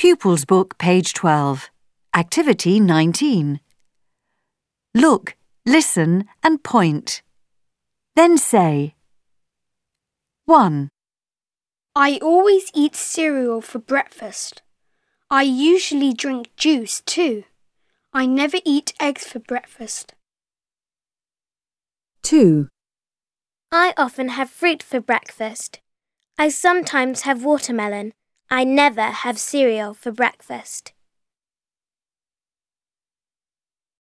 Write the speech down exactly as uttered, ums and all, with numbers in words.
Pupils Book, page twelve. Activity nineteen. Look, listen and point. Then say: one. I always eat cereal for breakfast. I usually drink juice too. I never eat eggs for breakfast. two. I often have fruit for breakfast. I sometimes have watermelon. I never have cereal for breakfast.